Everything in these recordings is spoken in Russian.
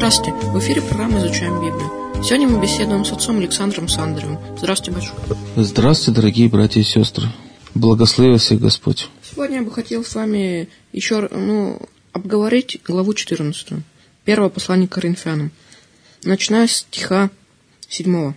Здравствуйте, в эфире программа «Изучаем Библию». Сегодня мы беседуем с отцом Александром Сандаревым. Здравствуйте, батюшка. Здравствуйте, дорогие братья и сестры. Благослови всех Господь. Сегодня я бы хотел с вами еще обговорить главу 14, первое послание к Коринфянам, начиная с стиха 7.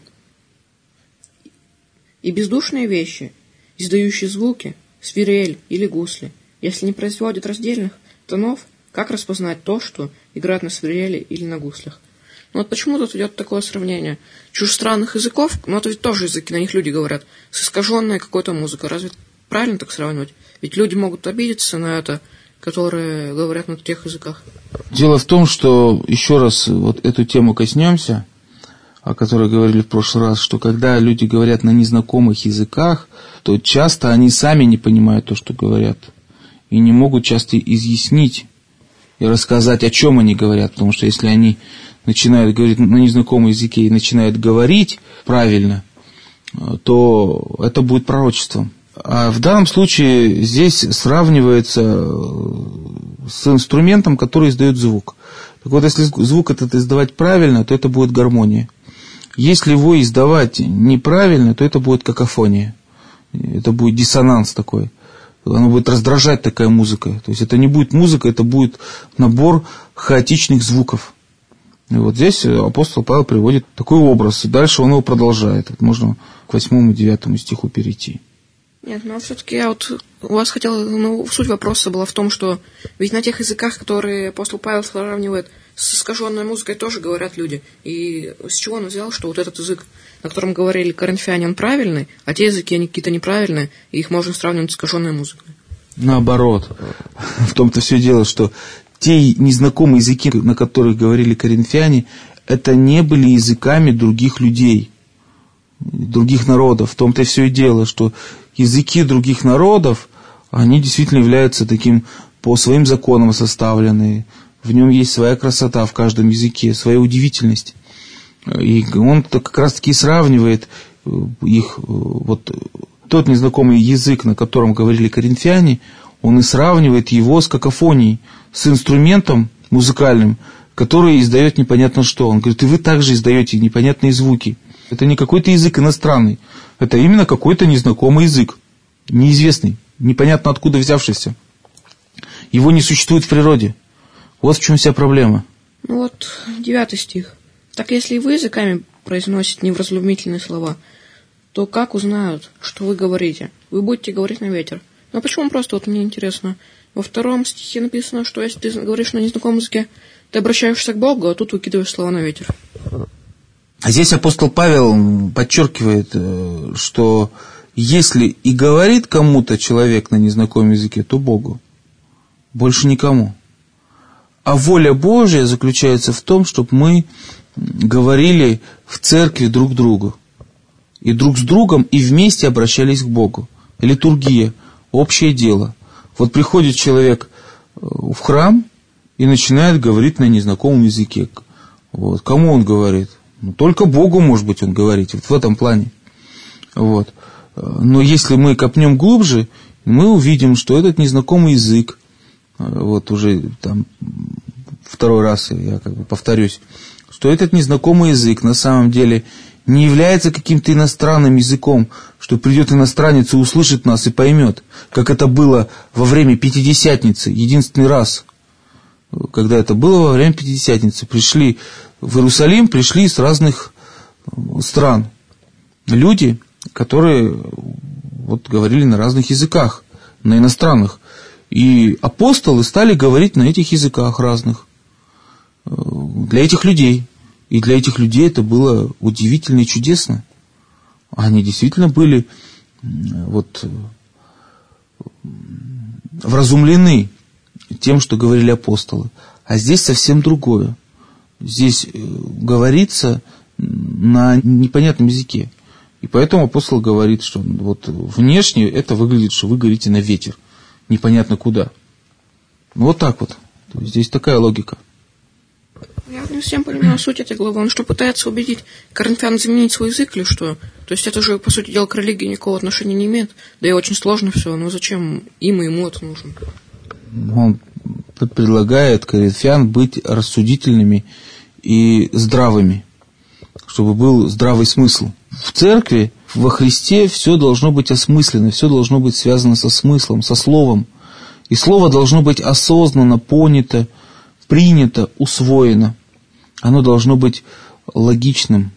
«И бездушные вещи, издающие звуки, свирель или гусли, если не производят раздельных тонов, как распознать то, что играет на свирели или на гуслях?» Вот почему тут идет такое сравнение чужестранных языков, это ведь тоже языки, на них люди говорят, с искаженной какой-то музыкой. Разве правильно так сравнивать? Ведь люди могут обидеться на это, которые говорят на тех языках. Дело в том, что еще раз вот эту тему коснемся, о которой говорили в прошлый раз, что когда люди говорят на незнакомых языках, то часто они сами не понимают то, что говорят, и не могут часто изъяснить и рассказать, о чем они говорят, потому что если они начинают говорить на незнакомом языке и начинают говорить правильно, то это будет пророчеством. А в данном случае здесь сравнивается с инструментом, который издает звук. Так вот, если звук этот издавать правильно, то это будет гармония. Если его издавать неправильно, то это будет какофония. Это будет диссонанс такой. Оно будет раздражать, такая музыка. То есть это не будет музыка, это будет набор хаотичных звуков. И вот здесь апостол Павел приводит такой образ. И дальше он его продолжает. Вот можно к 8 и 9 стиху перейти. Нет, все-таки я у вас хотел, суть вопроса была в том, что ведь на тех языках, которые апостол Павел сравнивает с искаженной музыкой, тоже говорят люди. И с чего он взял, что вот этот язык, на котором говорили коринфяне, он правильный, а те языки, они какие-то неправильные, и их можно сравнивать с искаженной музыкой? Наоборот. В том-то все дело, что те незнакомые языки, на которых говорили коринфяне, это не были языками других людей, других народов. В том-то все и дело, что языки других народов, они действительно являются таким по своим законам составленные. В нем есть своя красота в каждом языке, своя удивительность. И он как раз-таки сравнивает их, вот тот незнакомый язык, на котором говорили коринфяне, он и сравнивает его с какофонией, с инструментом музыкальным, который издает непонятно что. Он говорит, и вы также издаете непонятные звуки. Это не какой-то язык иностранный, это именно какой-то незнакомый язык, неизвестный, непонятно откуда взявшийся. Его не существует в природе. Вот в чем вся проблема. 9 стих. «Так если и вы языками произносите невразумительные слова, то как узнают, что вы говорите? Вы будете говорить на ветер». Но почему просто, мне интересно, во 2 стихе написано, что если ты говоришь на незнакомом языке, ты обращаешься к Богу, а тут выкидываешь слова на ветер. А здесь апостол Павел подчеркивает, что если и говорит кому-то человек на незнакомом языке, то Богу, больше никому. А воля Божья заключается в том, чтобы мы говорили в церкви друг другу. И друг с другом, и вместе обращались к Богу. Литургия, общее дело. Вот приходит человек в храм и начинает говорить на незнакомом языке. Вот. Кому он говорит? Только Богу, может быть, он говорит. Вот в этом плане. Вот. Но если мы копнем глубже, мы увидим, что этот незнакомый язык, вот уже там 2 раз я повторюсь, что этот незнакомый язык на самом деле не является каким-то иностранным языком, что придет иностранец и услышит нас и поймет, как это было во время Пятидесятницы, единственный раз, когда это было во время Пятидесятницы. Пришли в Иерусалим, пришли с стран люди, которые говорили на разных языках, на иностранных. И апостолы стали говорить на этих языках разных для этих людей. И для этих людей это было удивительно и чудесно. Они действительно были вразумлены тем, что говорили апостолы. А здесь совсем другое. Здесь говорится на непонятном языке. И поэтому апостол говорит, что внешне это выглядит, что вы говорите на ветер. Непонятно куда. Вот так вот. То есть здесь такая логика. Я не совсем понимаю суть этой главы. Он что, пытается убедить коринфян заменить свой язык или что? То есть это же, по сути дела, к религии никакого отношения не имеет. Да и очень сложно все. Но зачем им и ему это нужно? Он предлагает коринфян быть рассудительными и здравыми, чтобы был здравый смысл. В церкви, во Христе все должно быть осмысленно, все должно быть связано со смыслом, со словом. И слово должно быть осознанно понято, принято, усвоено. Оно должно быть логичным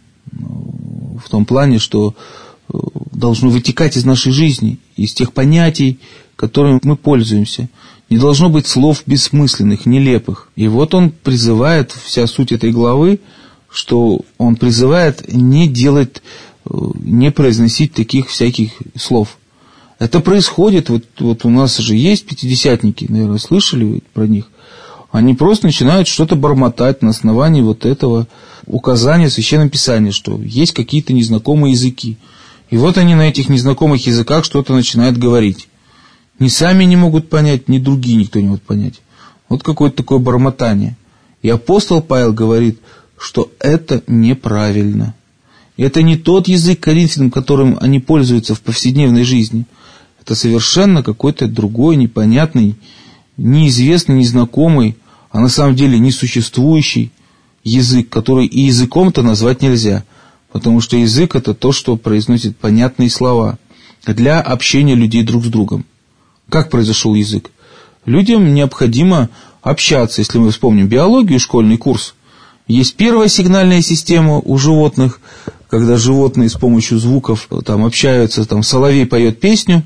в том плане, что должно вытекать из нашей жизни, из тех понятий, которыми мы пользуемся. Не должно быть слов бессмысленных, нелепых. И вот он призывает, вся суть этой главы, что он призывает не делать, не произносить таких всяких слов. Это происходит, вот у нас же есть пятидесятники, наверное, слышали вы про них? Они просто начинают что-то бормотать на основании вот этого указания в Священном Писании, что есть какие-то незнакомые языки. И вот они на этих незнакомых языках что-то начинают говорить. Ни сами не могут понять, ни другие никто не может понять. Вот какое-то такое бормотание. И апостол Павел говорит, что это неправильно. Это не тот язык Коринфянам, которым они пользуются в повседневной жизни. Это совершенно какой-то другой, непонятный, неизвестный, незнакомый, а на самом деле несуществующий язык, который и языком-то назвать нельзя. Потому что язык – это то, что произносит понятные слова для общения людей друг с другом. Как произошел язык? Людям необходимо общаться. Если мы вспомним биологию, школьный курс, есть первая сигнальная система у животных, когда животные с помощью звуков там общаются, там соловей поет песню,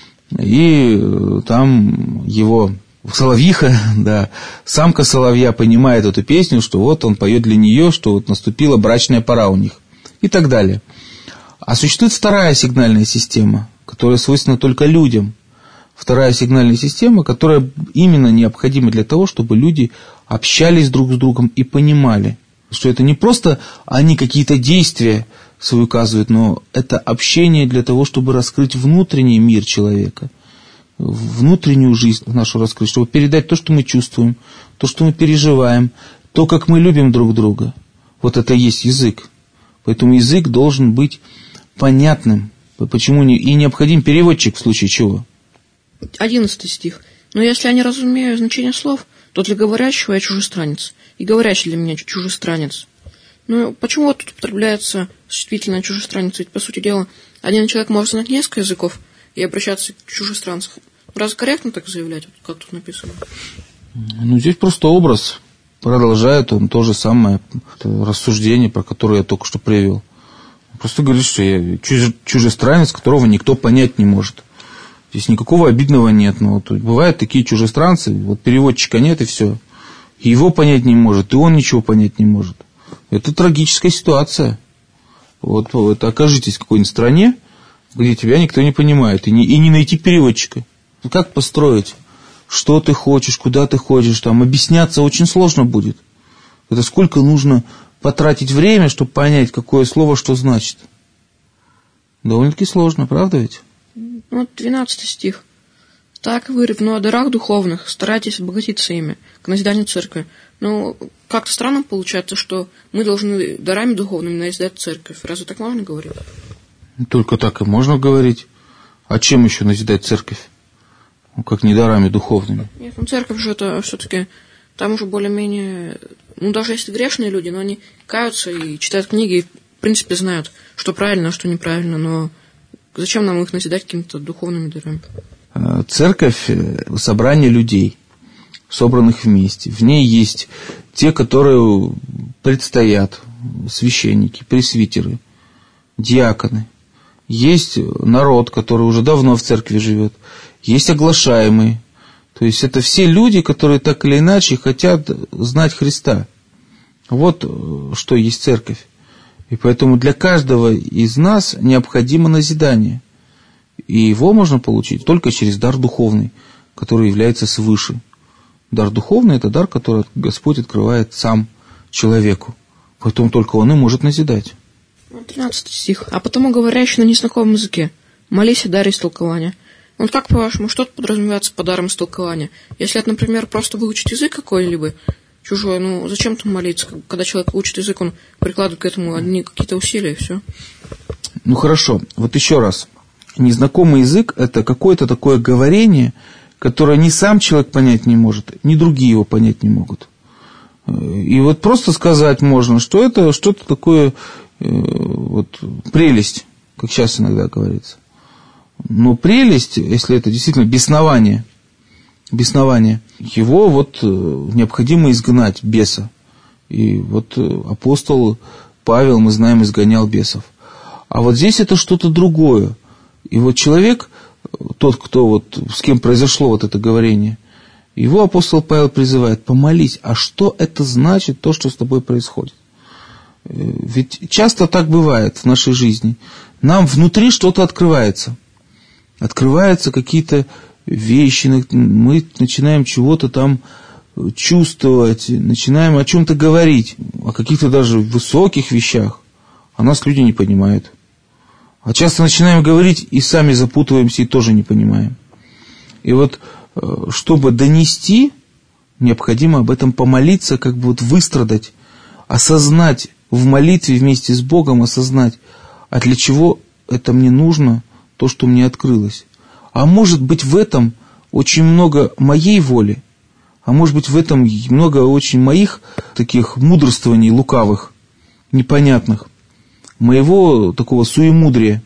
и там его соловьиха, да, самка соловья понимает эту песню, что вот он поет для нее, что вот наступила брачная пора у них, и так далее. А существует вторая сигнальная система, которая свойственна только людям. Вторая сигнальная система, которая именно необходима для того, чтобы люди общались друг с другом и понимали, что это не просто они какие-то действия свои указывают, но это общение для того, чтобы раскрыть внутренний мир человека, внутреннюю жизнь нашу раскрыть, чтобы передать то, что мы чувствуем, то, что мы переживаем, то, как мы любим друг друга. Вот это и есть язык. Поэтому язык должен быть понятным. Почему и необходим переводчик в случае чего? 11 стих. Но если я не разумею значение слов, то для говорящего я чужестранец, и говорящий для меня чужестранец. Ну, почему вот тут употребляется существительное чужестранец? Ведь, по сути дела, один человек может знать несколько языков и обращаться к чужестранцам. Разве корректно так заявлять, как тут написано? Ну, здесь просто образ. Продолжает он то же самое рассуждение, про которое я только что привел. Просто говорит, что я чужестранец, которого никто понять не может. Здесь никакого обидного нет. Но вот бывают такие чужестранцы, вот переводчика нет, и все. И его понять не может, и он ничего понять не может. Это трагическая ситуация. Вот окажитесь в какой-нибудь стране, где тебя никто не понимает, и не найти переводчика. Как построить? Что ты хочешь, куда ты хочешь, там объясняться очень сложно будет. Это сколько нужно потратить время, чтобы понять, какое слово что значит. Довольно-таки сложно, правда ведь? Вот 12 стих. Так вы, ревнуя о дарах духовных, старайтесь обогатиться ими, к назиданию церкви. Ну, как-то странно получается, что мы должны дарами духовными назидать церковь. Разве так можно говорить? Только так и можно говорить. А чем еще назидать церковь? Ну, как не дарами духовными. Нет, ну церковь же это все-таки, там уже более-менее, ну даже если грешные люди, но они каются и читают книги, и в принципе знают, что правильно, а что неправильно, но зачем нам их назидать какими-то духовными дарами? Церковь – собрание людей, собранных вместе. В ней есть те, которые предстоят, священники, пресвитеры, диаконы. Есть народ, который уже давно в церкви живет. Есть оглашаемые. То есть это все люди, которые так или иначе хотят знать Христа. Вот что есть церковь. И поэтому для каждого из нас необходимо назидание. И его можно получить только через дар духовный, который является свыше. Дар духовный – это дар, который Господь открывает сам человеку. Поэтому только он и может назидать. 13 стих. А потому говорящий на незнакомом языке, молись о даре истолкования. Вот как, по-вашему, что подразумевается под даром истолкования? Если это, например, просто выучить язык какой-либо чужой, ну зачем там молиться? Когда человек учит язык, он прикладывает к этому одни какие-то усилия, и все. Ну хорошо, вот еще раз. Незнакомый язык – это какое-то такое говорение, которое ни сам человек понять не может, ни другие его понять не могут. И вот просто сказать можно, что это что-то такое, вот, прелесть, как сейчас иногда говорится. Но прелесть, если это действительно беснование, его вот необходимо изгнать, беса. И вот апостол Павел, мы знаем, изгонял бесов. А вот здесь это что-то другое. И вот человек, тот, кто вот, с кем произошло вот это говорение, его апостол Павел призывает: помолись. А что это значит, то, что с тобой происходит? Ведь часто так бывает в нашей жизни. Нам внутри что-то открывается. Открываются какие-то вещи, мы начинаем чего-то там чувствовать, начинаем о чем-то говорить, о каких-то даже высоких вещах, а нас люди не понимают. А часто начинаем говорить и сами запутываемся и тоже не понимаем. И вот, чтобы донести, необходимо об этом помолиться, как бы вот выстрадать, осознать в молитве вместе с Богом, осознать, а для чего это мне нужно, то, что мне открылось. А может быть, в этом очень много моей воли, а может быть, в этом много очень моих таких мудрствований лукавых, непонятных, моего такого суемудрия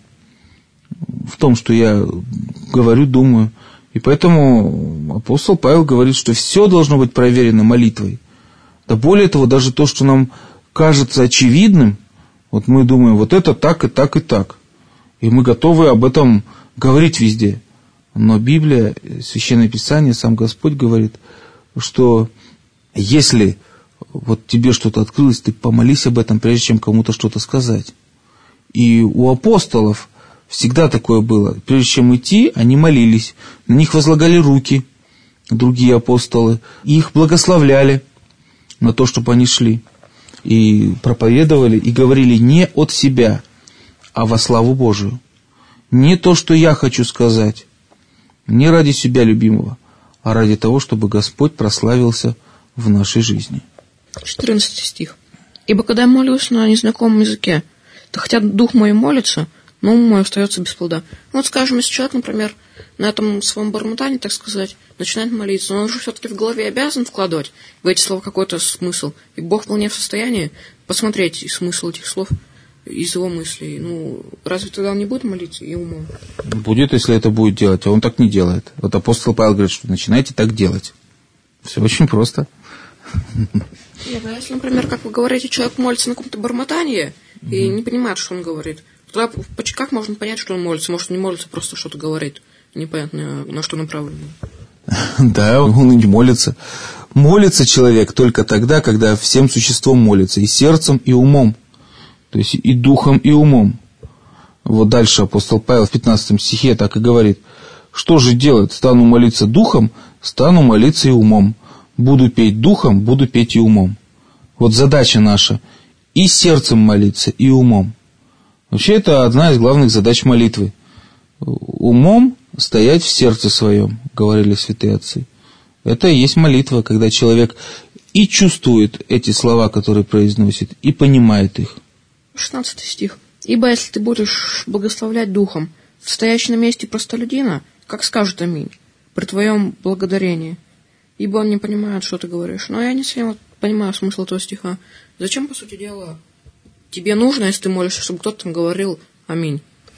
в том, что я говорю, думаю. И поэтому апостол Павел говорит, что все должно быть проверено молитвой. Да более того, даже то, что нам кажется очевидным, вот мы думаем, вот это так и так и так. И мы готовы об этом говорить везде. Но Библия, Священное Писание, сам Господь говорит, что если вот тебе что-то открылось, ты помолись об этом, прежде чем кому-то что-то сказать. И у апостолов всегда такое было. Прежде чем идти, они молились. На них возлагали руки другие апостолы. И их благословляли на то, чтобы они шли. И проповедовали, и говорили не от себя, а во славу Божию. Не то, что я хочу сказать, не ради себя любимого, а ради того, чтобы Господь прославился в нашей жизни. 14 стих. «Ибо когда я молюсь на незнакомом языке, то хотя дух мой молится, но ум мой остается без плода». Вот, скажем, если человек, например, на этом своем бормотании, так сказать, начинает молиться, но он же все-таки в голове обязан вкладывать в эти слова какой-то смысл. И Бог вполне в состоянии посмотреть смысл этих слов из его мыслей. Ну, разве тогда он не будет молиться и умом? Будет, если это будет делать, а он так не делает. Вот апостол Павел говорит, что начинайте так делать. Все очень просто. Нет, а если, например, как вы говорите, человек молится на каком-то бормотании и не понимает, что он говорит, тогда как можно понять, что он молится? Может, он не молится, просто что-то говорит, непонятно на что направлено. Да, он и не молится. Молится человек только тогда, когда всем существом молится, и сердцем, и умом. То есть и духом, и умом. Вот дальше апостол Павел в 15 стихе так и говорит: что же делать? Стану молиться духом, стану молиться и умом. Буду петь духом, буду петь и умом. Вот задача наша и сердцем молиться, и умом. Вообще это одна из главных задач молитвы. Умом стоять в сердце своем, говорили святые отцы. Это и есть молитва, когда человек и чувствует эти слова, которые произносит, и понимает их. 16 стих. «Ибо если ты будешь благословлять духом, стоящий на месте простолюдина, как скажет аминь, при твоем благодарении, ибо он не понимает, что ты говоришь». Но я не совсем понимаю смысл этого стиха. Зачем, по сути дела, тебе нужно, если ты молишься, чтобы кто-то там говорил аминь?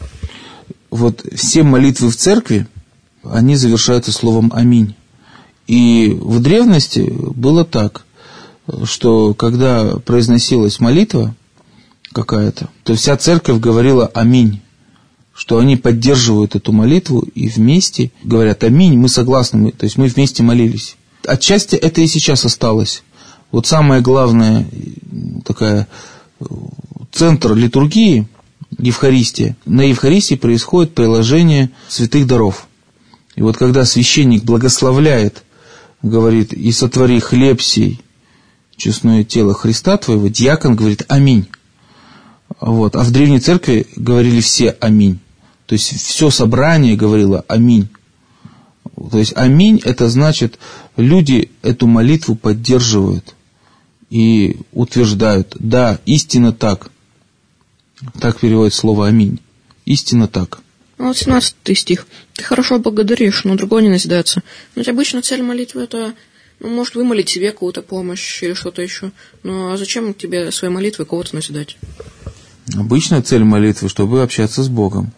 Вот все молитвы в церкви, они завершаются словом аминь. И в древности было так, что когда произносилась молитва какая-то, то вся церковь говорила аминь, что они поддерживают эту молитву и вместе говорят аминь, мы согласны, то есть мы вместе молились. Отчасти это и сейчас осталось. Вот самое главное, такая центр литургии, Евхаристия. На Евхаристии происходит приложение святых даров. И вот когда священник благословляет, говорит: «И сотвори хлеб сей, честное тело Христа твоего», диакон говорит аминь. Вот. А в Древней Церкви говорили все аминь. То есть все собрание говорило аминь. То есть аминь — это значит, люди эту молитву поддерживают и утверждают: да, истинно так. Так переводит слово аминь. Истинно так. Ну, вот 17 стих. «Ты хорошо благодаришь, но другой не назидается». Ведь обычно цель молитвы — это Ну, может, вымолить себе какую-то помощь или что-то еще. Ну, а зачем тебе своей молитвой кого-то назидать? Обычная цель молитвы, чтобы общаться с Богом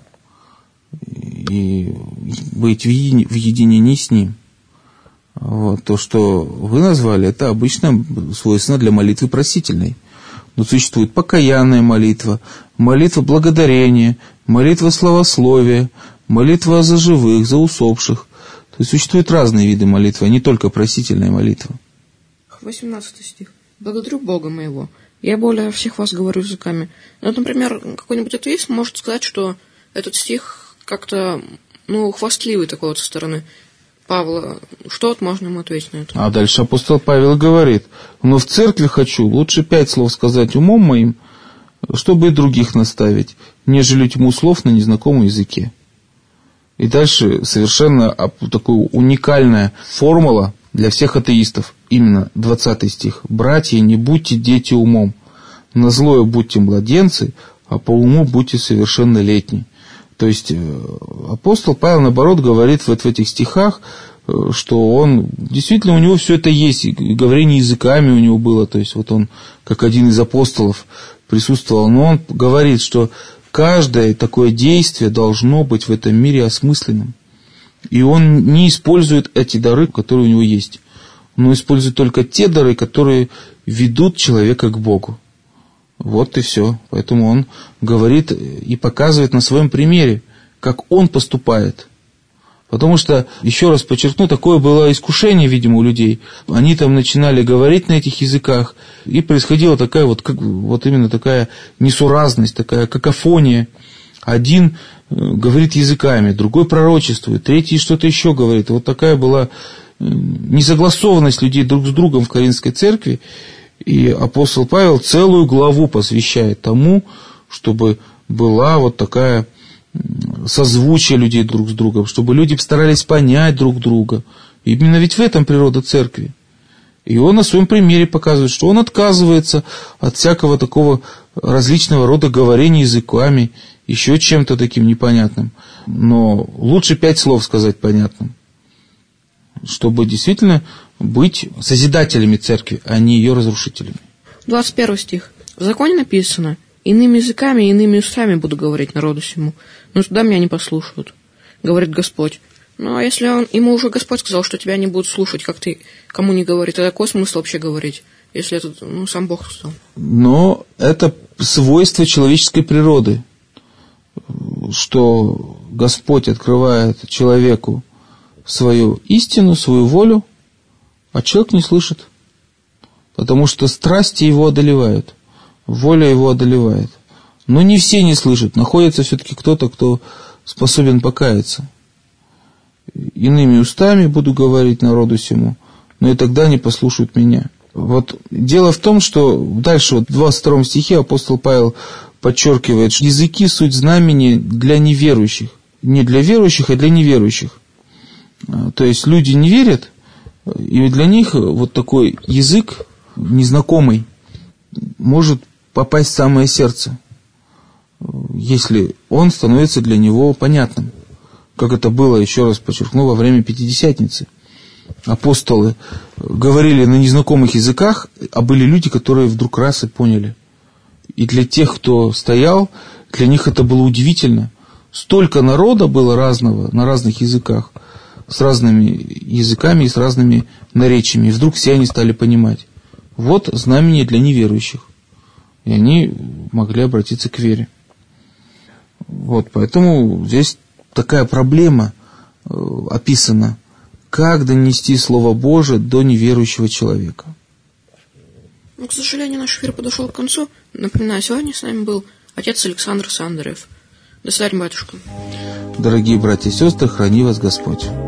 и быть в единении с Ним. Вот. То, что вы назвали, это обычно свойственно для молитвы просительной. Но существует покаянная молитва, молитва благодарения, молитва славословия, молитва за живых, за усопших. То есть существуют разные виды молитвы, а не только просительная молитва. 18 стих. «Благодарю Бога моего. Я более всех вас говорю языками». Вот, например, какой-нибудь атеист может сказать, что этот стих как-то, хвастливый такой вот со стороны Павла. Что вот можно ему ответить на это? А дальше апостол Павел говорит: «Но в церкви хочу лучше 5 слов сказать умом моим, чтобы и других наставить, нежели тьму слов на незнакомом языке». И дальше совершенно такая уникальная формула для всех атеистов. Именно 20 стих. «Братья, не будьте дети умом, на злое будьте младенцы, а по уму будьте совершеннолетни». То есть апостол Павел, наоборот, говорит в этих стихах, что он, действительно, у него все это есть, и говорение языками у него было, то есть вот он, как один из апостолов, присутствовал, но он говорит, что каждое такое действие должно быть в этом мире осмысленным. И он не использует эти дары, которые у него есть, но использует только те дары, которые ведут человека к Богу. Вот и все. Поэтому он говорит и показывает на своем примере, как он поступает. Потому что, еще раз подчеркну, такое было искушение, видимо, у людей. Они там начинали говорить на этих языках, и происходила такая вот именно такая несуразность, такая какофония. Один говорит языками, другой пророчествует, третий что-то еще говорит. Вот такая была несогласованность людей друг с другом в Коринфской церкви. И апостол Павел целую главу посвящает тому, чтобы была вот такая созвучие людей друг с другом, чтобы люди старались понять друг друга. Именно ведь в этом природа церкви. И он на своем примере показывает, что он отказывается от всякого такого различного рода говорения языками, еще чем-то таким непонятным. Но лучше 5 слов сказать понятным, чтобы действительно быть созидателями церкви, а не ее разрушителями. 21 стих. В законе написано: «Иными языками и иными устами буду говорить народу сему, но туда меня не послушают», говорит Господь. Ну, а если ему уже Господь сказал, что тебя не будут слушать, как ты кому не говори, тогда какой смысл вообще говорить, если это сам Бог сказал? Но это свойство человеческой природы, что Господь открывает человеку свою истину, свою волю, а человек не слышит, потому что страсти его одолевают, воля его одолевает. Но не все не слышат, находится все-таки кто-то, кто способен покаяться. «Иными устами буду говорить народу сему, но и тогда не послушают меня». Вот дело в том, что дальше в 22 стихе апостол Павел подчеркивает, что языки – суть знамения для неверующих. Не для верующих, а для неверующих. То есть люди не верят, и для них вот такой язык незнакомый может попасть в самое сердце, если он становится для него понятным. Как это было, еще раз подчеркну, во время Пятидесятницы. Апостолы говорили на незнакомых языках, а были люди, которые вдруг раз и поняли. И для тех, кто стоял, для них это было удивительно. Столько народа было разного, на разных языках, с разными языками и с разными наречиями. И вдруг все они стали понимать. Вот знамение для неверующих. И они могли обратиться к вере. Вот, поэтому здесь такая проблема описана. Как донести Слово Божие до неверующего человека? К сожалению, наш эфир подошел к концу. Напоминаю, сегодня с нами был отец Александр Сандарев. До свидания, батюшка. Дорогие братья и сестры, храни вас Господь.